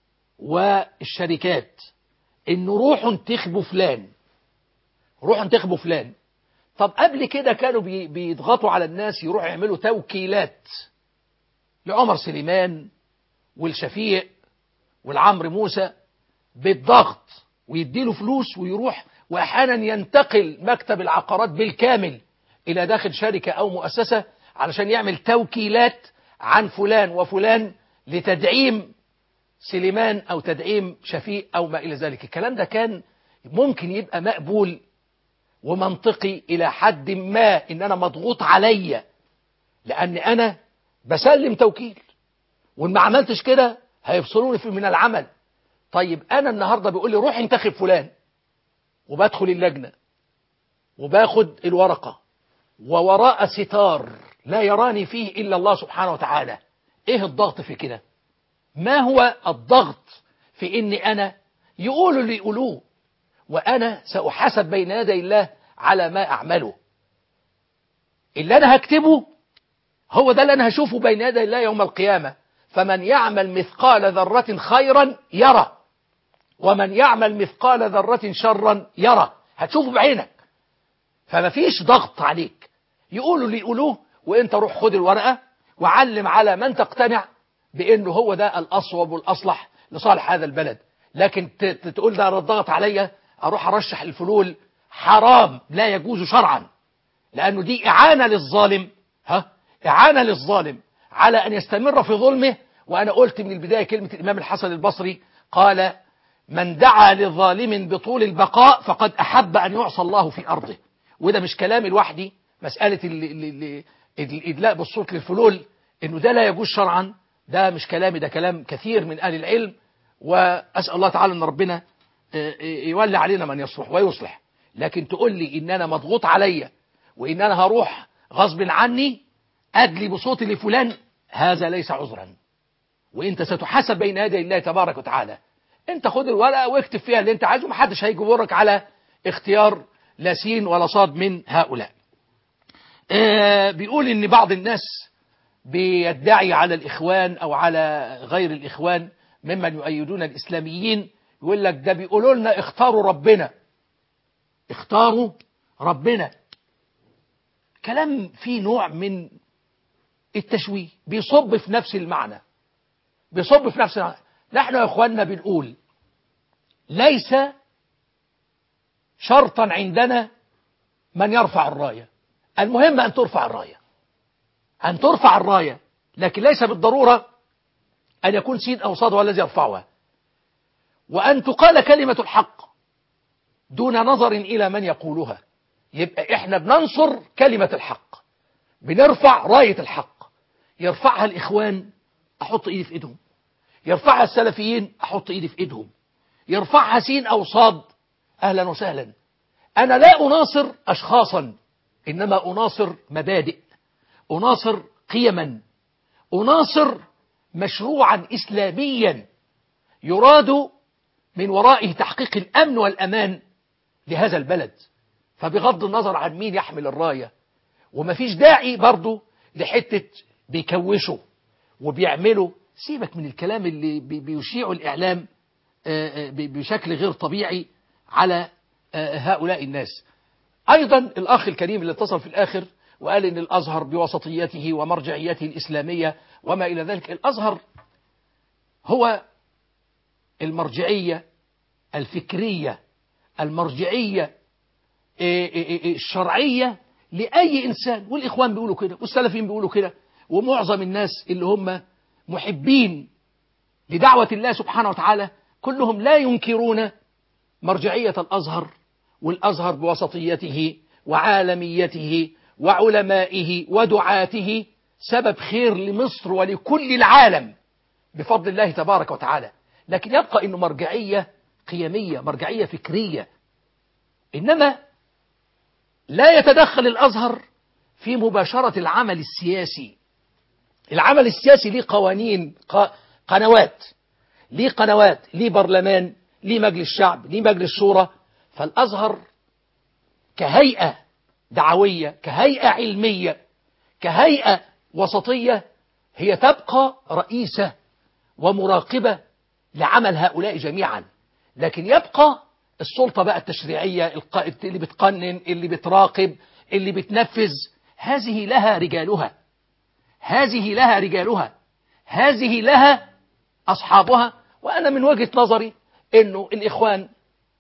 والشركات إنه روحوا انتخبوا فلان، روحوا انتخبوا فلان. طب قبل كده كانوا بيضغطوا على الناس يروحوا يعملوا توكيلات لعمر سليمان والشفيق والعمر موسى بالضغط، ويديله فلوس ويروح، وأحيانا ينتقل مكتب العقارات بالكامل إلى داخل شركة أو مؤسسة علشان يعمل توكيلات عن فلان وفلان لتدعيم سليمان أو تدعيم شفيق أو ما إلى ذلك. الكلام ده كان ممكن يبقى مقبول ومنطقي إلى حد ما، إن أنا مضغوط عليا لأن أنا بسلم توكيل، وإن ما عملتش كده هيفصلوني من العمل. طيب أنا النهاردة بيقول لي روح انتخب فلان، وبدخل اللجنة وباخد الورقة ووراء ستار لا يراني فيه إلا الله سبحانه وتعالى. إيه الضغط في كده؟ ما هو الضغط في إني أنا يقولوا اللي يقولوه وأنا سأحاسب بين يدي الله على ما أعمله؟ اللي أنا هكتبه هو ده اللي أنا هشوفه بين يدي الله يوم القيامة. فمن يعمل مثقال ذرة خيرا يرى، ومن يعمل مثقال ذرة شرا يرى، هتشوفه بعينك. فما فيش ضغط عليك، يقولوا اللي يقولوه وانت روح خد الورقة وعلم على من تقتنع بأنه هو ده الأصوب والأصلح لصالح هذا البلد. لكن تقول ده ضغط عليا أروح أرشح الفلول، حرام، لا يجوز شرعا، لأنه دي إعانة للظالم، ها إعانة للظالم على أن يستمر في ظلمه. وأنا قلت من البداية كلمة الإمام الحسن البصري قال: من دعا لظالم بطول البقاء فقد أحب أن يعصى الله في أرضه. وده مش كلامي لوحدي، مسألة الإدلاء بالصوت للفلول إنه ده لا يجوز شرعا، ده مش كلامي، ده كلام كثير من أهل العلم. وأسأل الله تعالى أن ربنا يولي علينا من يصلح ويصلح. لكن تقول لي إن أنا مضغوط عليا وإن أنا هروح غصب عني أدلي بصوتي لفلان، هذا ليس عذرا، وإنت ستحاسب بين يدي الله تبارك وتعالى. أنت خد الورقة واكتب فيها اللي أنت عايزه، محدش هيجبرك على اختيار لا سين ولا صاد من هؤلاء. آه بيقول إن بعض الناس بيدعي على الإخوان أو على غير الإخوان ممن يؤيدون الإسلاميين، يقول لك ده بيقولوا لنا اختاروا ربنا، اختاروا ربنا. كلام فيه نوع من التشويه، بيصب في نفس المعنى، بيصب في نفس المعنى. نحن يا اخواننا بنقول ليس شرطا عندنا من يرفع الراية، المهم أن ترفع الراية، أن ترفع الراية، لكن ليس بالضرورة أن يكون سين أو صاد هو الذي يرفعها، وأن تقال كلمة الحق دون نظر إلى من يقولها. يبقى إحنا بننصر كلمة الحق، بنرفع راية الحق. يرفعها الإخوان أحط إيدي في إيدهم، يرفعها السلفيين أحط إيدي في إيدهم، يرفعها سين أو صاد أهلا وسهلا. أنا لا أناصر أشخاصا، إنما أناصر مبادئ، أناصر قيما، أناصر مشروعا إسلاميا يراد من ورائه تحقيق الأمن والأمان لهذا البلد. فبغض النظر عن مين يحمل الراية، وما فيش داعي برضو لحتة بيكوشوا وبيعملوا. سيبك من الكلام اللي بيشيعوا الإعلام بشكل غير طبيعي على هؤلاء الناس. أيضا الأخ الكريم اللي اتصل في الآخر وقال إن الأزهر بوسطيته ومرجعيته الإسلامية وما إلى ذلك. الأزهر هو المرجعية الفكرية، المرجعية الشرعية لأي إنسان، والإخوان بيقولوا كده والسلفيين بيقولوا كده، ومعظم الناس اللي هم محبين لدعوة الله سبحانه وتعالى كلهم لا ينكرون مرجعية الأزهر، والأزهر بوسطيته وعالميته وعلمائه ودعاته سبب خير لمصر ولكل العالم بفضل الله تبارك وتعالى. لكن يبقى إنه مرجعية قيمية، مرجعية فكرية، إنما لا يتدخل الأزهر في مباشرة العمل السياسي. العمل السياسي ليه قوانين، قنوات، ليه قنوات، ليه برلمان، ليه مجلس شعب، ليه مجلس شورى. فالأزهر كهيئة دعوية، كهيئة علمية، كهيئة وسطية، هي تبقى رئيسة ومراقبة لعمل هؤلاء جميعا. لكن يبقى السلطة بقى التشريعية اللي بتقنن، اللي بتراقب، اللي بتنفذ، هذه لها رجالها، هذه لها رجالها، هذه لها أصحابها. وأنا من وجهة نظري أنه الإخوان،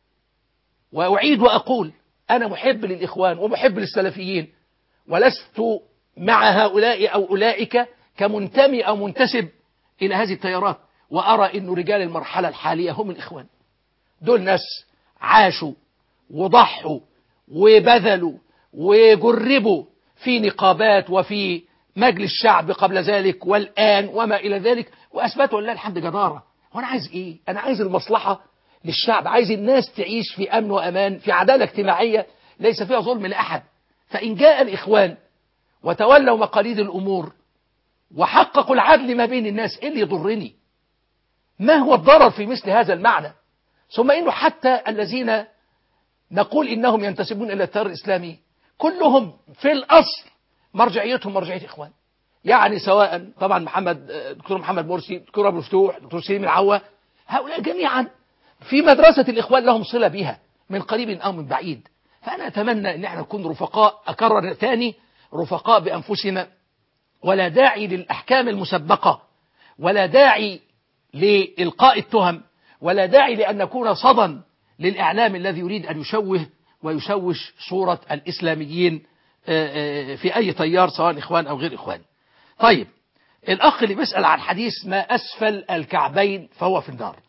وأعيد وأقول أنا محب للإخوان ومحب للسلفيين، ولست مع هؤلاء أو أولئك كمنتمي أو منتسب إلى هذه التيارات، وأرى أن رجال المرحلة الحالية هم الإخوان. دول ناس عاشوا وضحوا وبذلوا وجربوا في نقابات وفي مجلس شعب قبل ذلك والآن وما إلى ذلك، وأثبتوا لله الحمد جدارة. وأنا عايز إيه؟ أنا عايز المصلحة للشعب، عايز الناس تعيش في أمن وأمان، في عدالة اجتماعية ليس فيها ظلم لأحد. فإن جاء الإخوان وتولوا مقاليد الأمور وحققوا العدل ما بين الناس، إيه اللي يضرني؟ ما هو الضرر في مثل هذا المعنى؟ ثم إنه حتى الذين نقول إنهم ينتسبون إلى التيار الإسلامي كلهم في الأصل مرجعيتهم مرجعية إخوان. يعني سواء طبعا محمد دكتور محمد مرسي، دكتور أبو الفتوح، دكتور سليم العوة، هؤلاء جميعا في مدرسة الإخوان لهم صلة بها من قريب أو من بعيد. فأنا أتمنى أن احنا نكون رفقاء، أكرر تاني، رفقاء بأنفسنا، ولا داعي للأحكام المسبقة، ولا داعي لإلقاء التهم، ولا داعي لأن نكون صدى للإعلام الذي يريد أن يشوه ويشوش صورة الإسلاميين في أي تيار سواء إخوان أو غير إخوان. طيب، الأخ اللي بيسأل عن حديث ما أسفل الكعبين فهو في النار،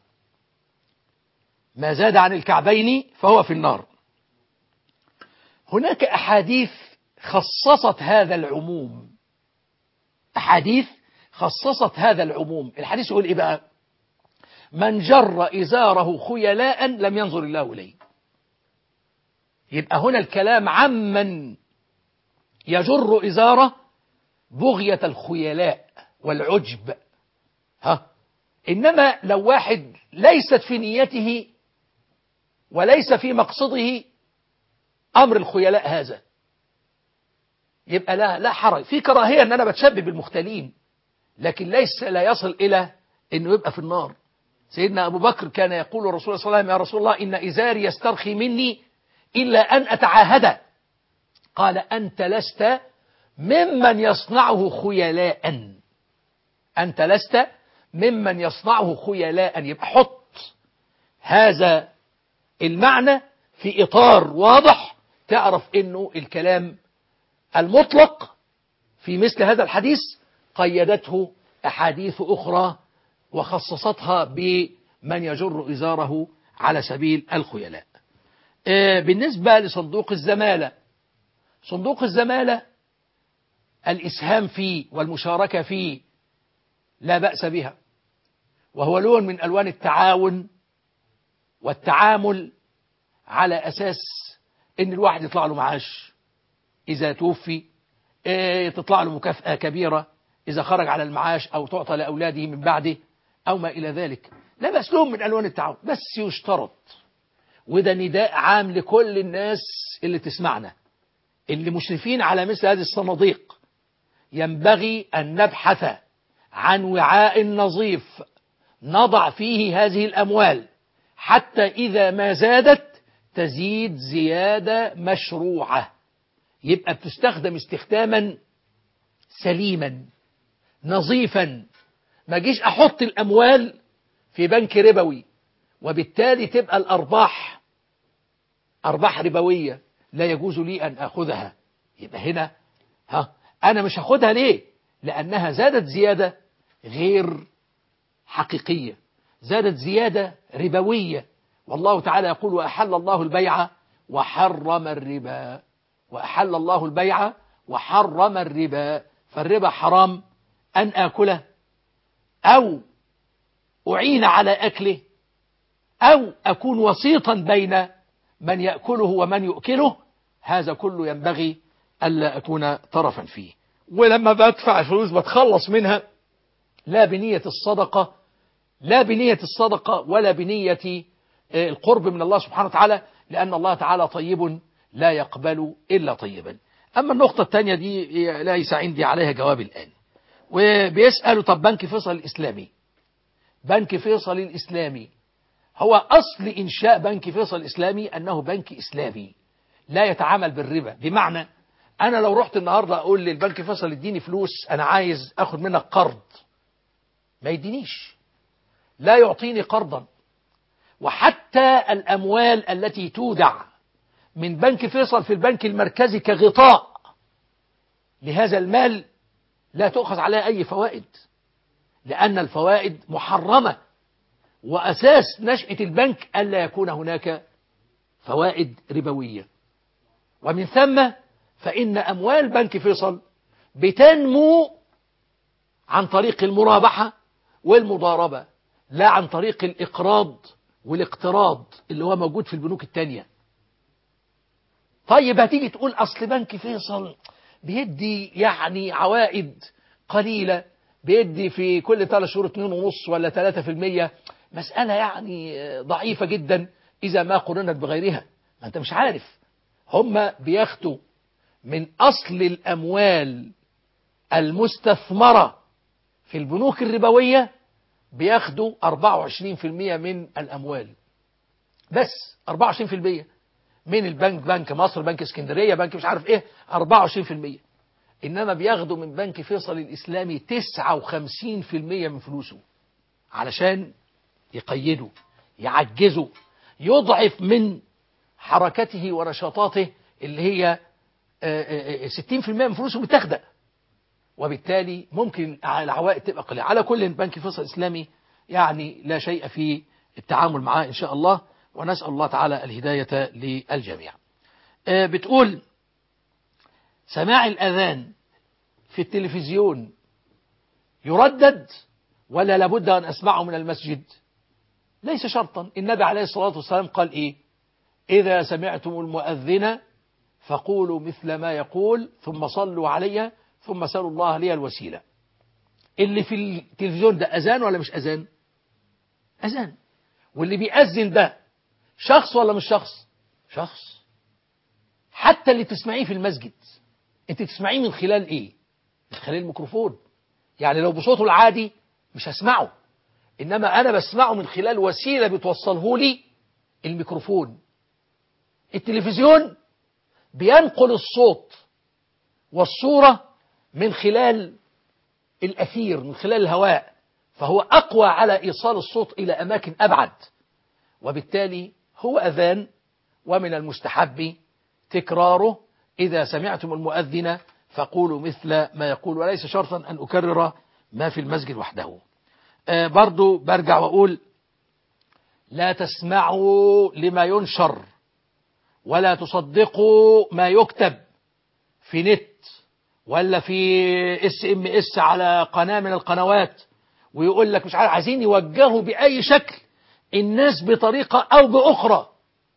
ما زاد عن الكعبين فهو في النار. هناك أحاديث خصصت هذا العموم، أحاديث خصصت هذا العموم. الحديث يقول إيه بقى؟ من جر إزاره خيلاء لم ينظر الله إليه. يبقى هنا الكلام عمن يجر إزاره بغية الخيلاء والعجب. ها، إنما لو واحد ليست في نيته وليس في مقصده أمر الخيلاء هذا، يبقى لا لا حرج، في كراهية أن أنا بتشبه بالمختلين، لكن ليس لا يصل إلى أنه يبقى في النار. سيدنا أبو بكر كان يقول الرسول صلى الله عليه وسلم: يا رسول الله إن إزاري يسترخي مني إلا أن أتعاهد. قال: أنت لست ممن يصنعه خيلاء، أنت لست ممن يصنعه خيلاء. يبقى حط هذا المعنى في إطار واضح، تعرف أنه الكلام المطلق في مثل هذا الحديث قيدته أحاديث أخرى وخصصتها بمن يجر إزاره على سبيل الخيلاء. بالنسبة لصندوق الزمالة، صندوق الزمالة الإسهام فيه والمشاركة فيه لا بأس بها، وهو لون من ألوان التعاون والتعامل على أساس إن الواحد يطلع له معاش إذا توفي، إيه تطلع له مكافأة كبيرة إذا خرج على المعاش، أو تعطى لأولاده من بعده أو ما إلى ذلك. لا بأس لهم من ألوان التعاون، بس يشترط، وده نداء عام لكل الناس اللي تسمعنا اللي مشرفين على مثل هذه الصناديق، ينبغي أن نبحث عن وعاء نظيف نضع فيه هذه الأموال حتى إذا ما زادت تزيد زيادة مشروعة، يبقى بتستخدم استخداما سليما نظيفا. ما جيش أحط الأموال في بنك ربوي وبالتالي تبقى الأرباح أرباح ربوية لا يجوز لي أن أخذها. يبقى هنا ها أنا مش هاخدها ليه؟ لأنها زادت زيادة غير حقيقية، زادت زيادة ربوية. والله تعالى يقول وأحل الله البيع وحرم الربا، وأحل الله البيع وحرم الربا، فالربا حرام أن آكله أو أعين على أكله أو أكون وسيطا بين من يأكله ومن يؤكله، هذا كله ينبغي ألا أكون طرفا فيه. ولما بدفع الفلوس بتخلص منها لا بنية الصدقة لا بنية الصدقة ولا بنية القرب من الله سبحانه وتعالى، لأن الله تعالى طيب لا يقبل إلا طيبا. أما النقطة الثانية دي ليس عندي عليها جواب الآن. وبيسألوا طب بنك فيصل الإسلامي، بنك فيصل الإسلامي هو أصل إنشاء بنك فيصل الإسلامي أنه بنك إسلامي لا يتعامل بالربا. بمعنى أنا لو رحت النهاردة أقول للبنك فيصل اديني فلوس أنا عايز أخذ منك قرض، ما يدينيش، لا يعطيني قرضا. وحتى الأموال التي تودع من بنك فيصل في البنك المركزي كغطاء لهذا المال لا تؤخذ عليها أي فوائد، لأن الفوائد محرمة، وأساس نشأة البنك ألا يكون هناك فوائد ربوية. ومن ثم فإن أموال بنك فيصل بتنمو عن طريق المرابحة والمضاربة، لا عن طريق الإقراض والاقتراض اللي هو موجود في البنوك التانية. طيب هتيجي تقول أصل بنك فيصل بيدي يعني عوائد قليلة، بيدي في كل ثلاث شهور اتنين ونص ولا ثلاثة في المية، مسألة يعني ضعيفة جدا إذا ما قرنت بغيرها. ما أنت مش عارف، هم بياخدوا من أصل الأموال المستثمرة في البنوك الربوية بياخدوا أربعة وعشرين في المية من الأموال، بس أربعة وعشرين في المية من البنك، بنك مصر، بنك اسكندرية، بنك مش عارف ايه، أربعة وعشرين في المية. إنما بياخدوا من بنك فيصل الإسلامي تسعة وخمسين في المية من فلوسه علشان يقيدوا، يعجزوا، يضعف من حركته ونشاطاته اللي هي ستين في المية من فلوسه بتاخدها، وبالتالي ممكن العوائد تبقى قليلة. على كل بنك فيصل الإسلامي يعني لا شيء في التعامل معاه إن شاء الله، ونسأل الله تعالى الهداية للجميع. بتقول سماع الأذان في التلفزيون يردد ولا لابد أن أسمعه من المسجد؟ ليس شرطا. النبي عليه الصلاة والسلام قال إيه؟ إذا سمعتم المؤذن فقولوا مثل ما يقول ثم صلوا علي ثم سألوا الله لي الوسيلة. اللي في التلفزيون ده أذان ولا مش أذان؟ أذان. واللي بيأذن ده شخص ولا مش شخص؟ شخص. حتى اللي تسمعيه في المسجد انت تسمعيه من خلال ايه؟ من خلال الميكروفون. يعني لو بصوته العادي مش هسمعه، انما انا بسمعه من خلال وسيلة بتوصله لي الميكروفون. التلفزيون بينقل الصوت والصورة من خلال الأثير، من خلال الهواء، فهو أقوى على إيصال الصوت إلى أماكن أبعد، وبالتالي هو أذان. ومن المستحب تكراره إذا سمعتم المؤذن فقولوا مثل ما يقول، وليس شرطا أن أكرر ما في المسجد وحده. آه برضو برجع وأقول لا تسمعوا لما ينشر ولا تصدقوا ما يكتب في نت ولا في اس ام اس على قناة من القنوات، ويقول لك مش عارف عايزين يوجهوا بأي شكل الناس بطريقة أو بأخرى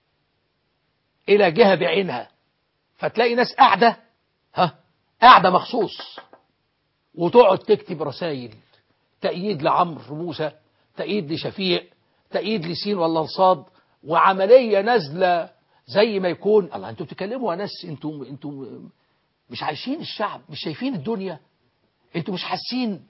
إلى جهة بعينها، فتلاقي ناس قاعدة ها قاعدة مخصوص وتقعد تكتب رسائل تأييد لعمرو موسى، تأييد لشفيق، تأييد لسين ولا لصاد، وعملية نازلة زي ما يكون. الله، انتوا بتتكلموا يا ناس، انتوا انتوا مش عايشين الشعب، مش شايفين الدنيا، انتوا مش حاسين.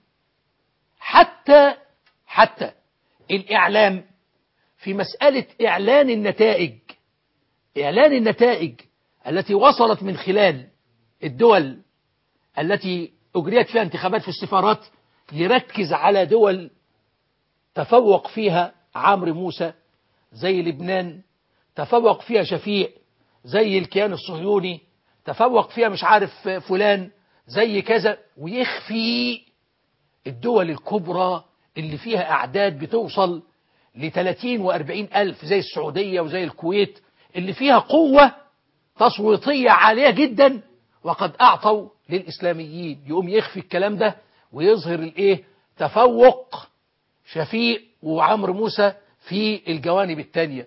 حتى حتى الإعلام في مسألة إعلان النتائج، إعلان النتائج التي وصلت من خلال الدول التي أجريت فيها انتخابات في السفارات، يركز على دول تفوق فيها عمرو موسى زي لبنان، تفوق فيها شفيق زي الكيان الصهيوني، تفوق فيها مش عارف فلان زي كذا، ويخفي الدول الكبرى اللي فيها أعداد بتوصل لثلاثين وأربعين ألف زي السعودية وزي الكويت، اللي فيها قوة تصويتية عالية جدا، وقد أعطوا للإسلاميين. يقوم يخفي الكلام ده ويظهر الإيه؟ تفوق شفيق وعمرو موسى في الجوانب التانية.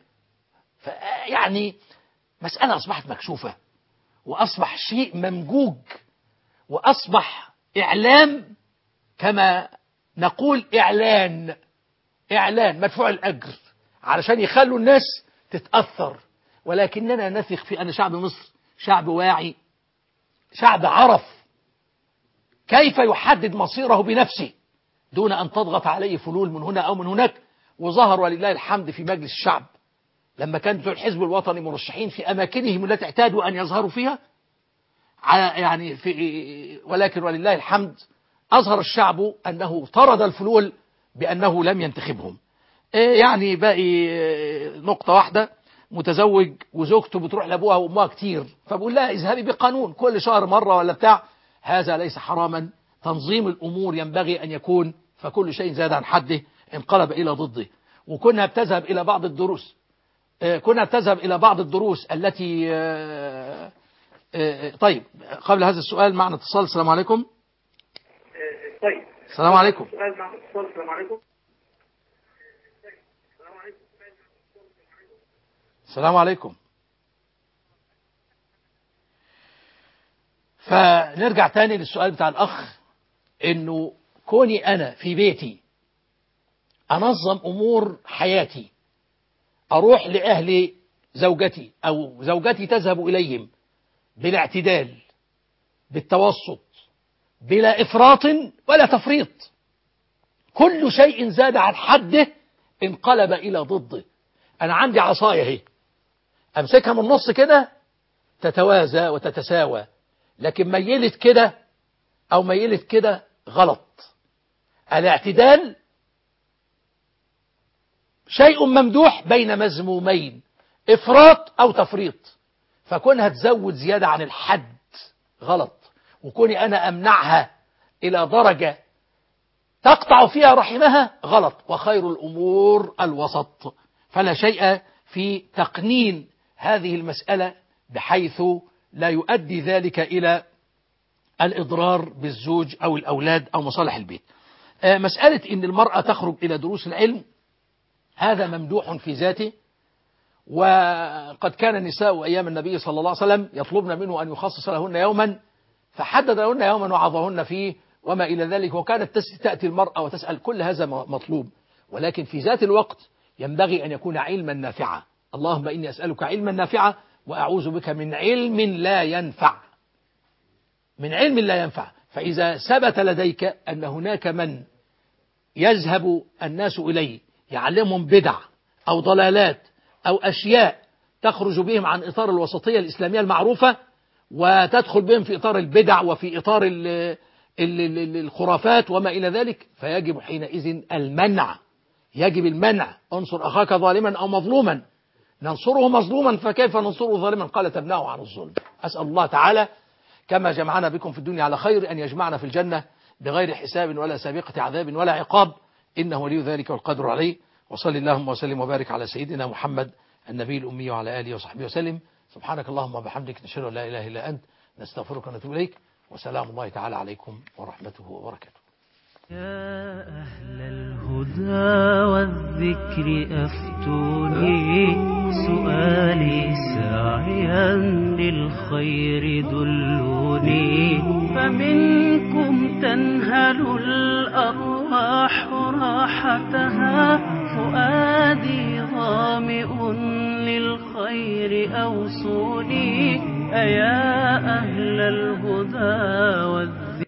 يعني مسألة أصبحت مكشوفة، وأصبح شيء ممجوج، وأصبح إعلام كما نقول إعلان إعلان مدفوع الأجر علشان يخلوا الناس تتأثر. ولكننا نثق في أن شعب مصر شعب واعي، شعب عرف كيف يحدد مصيره بنفسه دون أن تضغط عليه فلول من هنا أو من هناك. وظهر ولله الحمد في مجلس الشعب لما كان بتوع الحزب الوطني مرشحين في أماكنهم التي اعتادوا أن يظهروا فيها، يعني في ولكن ولله الحمد أظهر الشعب أنه طرد الفلول بأنه لم ينتخبهم. يعني باقي نقطة واحدة، متزوج وزوجته بتروح لأبوها وأمها كتير، فبقول لها اذهبي بقانون كل شهر مرة ولا بتاع، هذا ليس حراما. تنظيم الأمور ينبغي أن يكون، فكل شيء زاد عن حده انقلب إلى ضده. وكنا بتذهب إلى بعض الدروس كنا بتذهب إلى بعض الدروس التي طيب قبل هذا السؤال معنا اتصال. السلام عليكم. طيب السلام عليكم. السلام عليكم. السلام عليكم. فنرجع تاني للسؤال بتاع الأخ، إنه كوني أنا في بيتي أنظم أمور حياتي، أروح لأهل زوجتي أو زوجتي تذهب إليهم بالاعتدال بالتوسط بلا إفراط ولا تفريط، كل شيء زاد عن حده انقلب إلى ضده. أنا عندي عصاية اهي، أمسكها من النص كده تتوازى وتتساوى، لكن ميلت كده أو ميلت كده غلط. الاعتدال شيء ممدوح بين مذمومين، إفراط أو تفريط. فكونها تزود زيادة عن الحد غلط، وكوني أنا أمنعها إلى درجة تقطع فيها رحمها غلط. وخير الأمور الوسط، فلا شيء في تقنين هذه المسألة بحيث لا يؤدي ذلك إلى الإضرار بالزوج أو الأولاد أو مصالح البيت. مسألة إن المرأة تخرج إلى دروس العلم هذا ممدوح في ذاته، وقد كان النساء أيام النبي صلى الله عليه وسلم يطلبن منه أن يخصص لهن يوما، فحدد لهن يوما وعظهن فيه وما إلى ذلك. وكانت تأتي المرأة وتسأل، كل هذا مطلوب، ولكن في ذات الوقت ينبغي أن يكون علما نافعا. اللهم إني أسألك علما نافعا وأعوذ بك من علم لا ينفع، من علم لا ينفع. فإذا ثبت لديك أن هناك من يذهب الناس إليه يعلمهم بدع أو ضلالات أو أشياء تخرج بهم عن إطار الوسطية الإسلامية المعروفة، وتدخل بهم في إطار البدع وفي إطار ال ال ال الخرافات وما إلى ذلك، فيجب حينئذ المنع، يجب المنع. انصر أخاك ظالما أو مظلوما، ننصره مظلوما فكيف ننصره ظالما؟ قال تمنعه عن الظلم. أسأل الله تعالى كما جمعنا بكم في الدنيا على خير أن يجمعنا في الجنة بغير حساب ولا سابقة عذاب ولا عقاب، إنه ولي ذلك والقدر عليه. وصلي اللهم وسلم وبارك على سيدنا محمد النبي الأمي وعلى آله وصحبه وسلم. سبحانك اللهم وبحمدك، نشهد أن لا إله إلا أنت، نستغفرك ونتوب إليك. وسلام الله تعالى عليكم ورحمته وبركاته. يا أهل الهدى والذكر أفتوني سؤالي ساعيا للخير دلوني فمنكم تنهل الأرواح راحتها فؤادي ظامئ للخير أوصوني أيا أهل الهدى والذكر